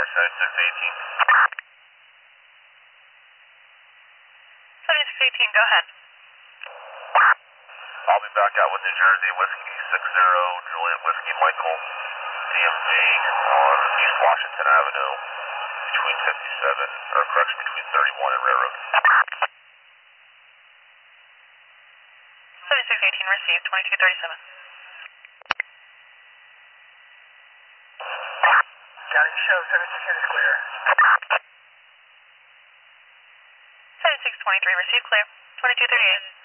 Baltimore, 7618. 7618, go ahead. I'll be back out with New Jersey, Whiskey 60, Juliet Whiskey Michael, DMV on East Washington Avenue, between between 31 and Railroad. 7618 received, 2237. County show, 7610 is clear. 7623 received, clear, 2238.